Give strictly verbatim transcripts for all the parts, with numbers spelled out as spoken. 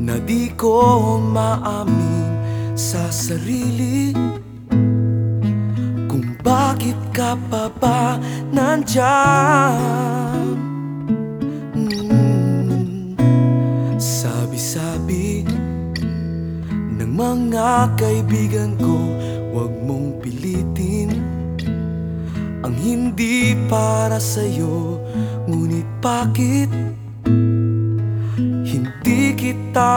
na di ko maamin sa sarili kung bakit ka pa ba nandyan. mm. Sabi-sabi ng mga kaibigan ko, huwag mong pilitin ang hindi para sa'yo. Ngunit bakit hindi kita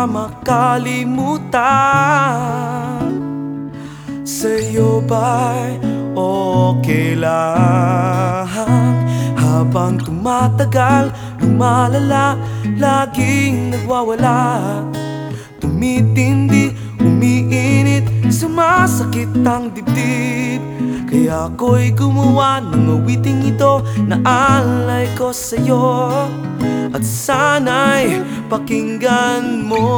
makalimutan? Sa'yo ba'y okay lang habang tumatagal, lumalala, laging nagwawala, tumitindi, umiinit, sumasakit ang dibdib? Kaya ako'y gumawa ng awiting ito na alay ko sa'yo, at sana'y pakinggan mo.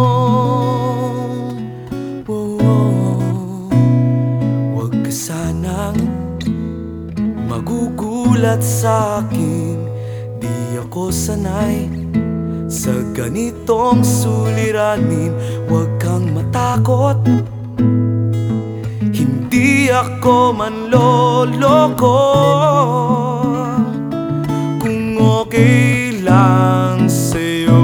Oh, huwag ka sanang magugulat sa'kin, di ako sanay sa ganitong suliranin. Huwag kang matakot, hindi ako manloloko. Kung okay lang sa'yo,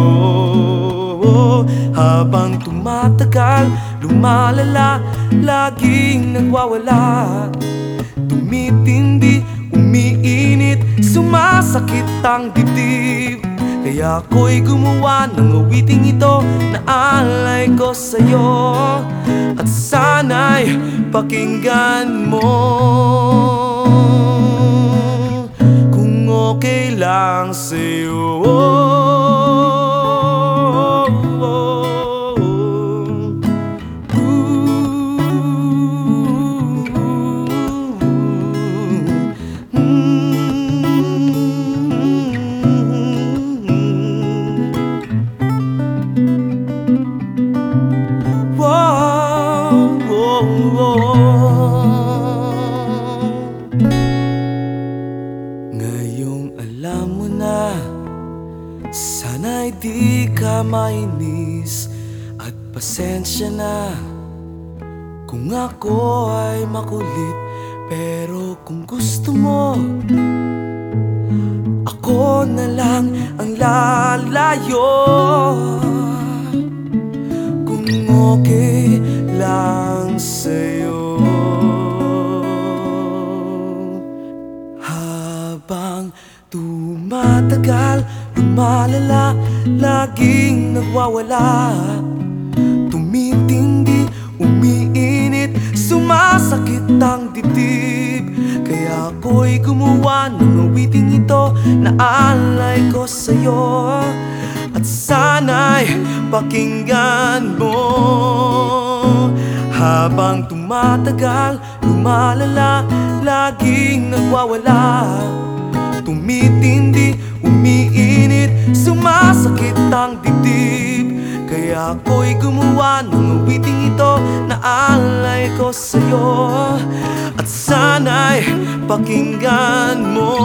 habang tumatagal, lumalala, laging nagwawala, tumitindi, umiinit, sumasakit ang dibdib. Kaya ako'y gumawa ng awiting ito na alay ko sa'yo, at sana'y pakinggan mo. Kung okay lang sa'yo, ngayong alam mo na, sana'y di ka mainis, at pasensya na kung ako ay makulit. Pero kung gusto mo, ako na lang ang lalayo. Kung okay lang sa'yo, habang tumatagal, lumalala, laging nagwawala, tumitindi, umiinit, sumasakit ang dibdib. Kaya ako'y gumawa ng awiting ito na alay ko sa'yo, at sana'y pakinggan mo. Habang tumatagal, lumalala, laging nagwawala, tumitindi, umiinit, sumasakit ang dibdib. Kaya ako'y gumawa ng awiting ito na alay ko sa'yo, at sana'y pakinggan mo.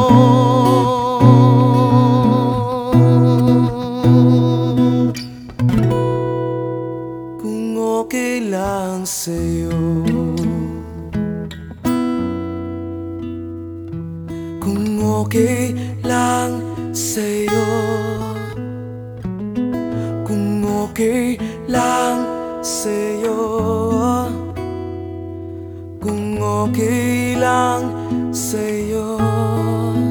Kung okay lang sa'yo, kung okay lang sa'yo, kung okay lang sa'yo, kung okay lang sa'yo.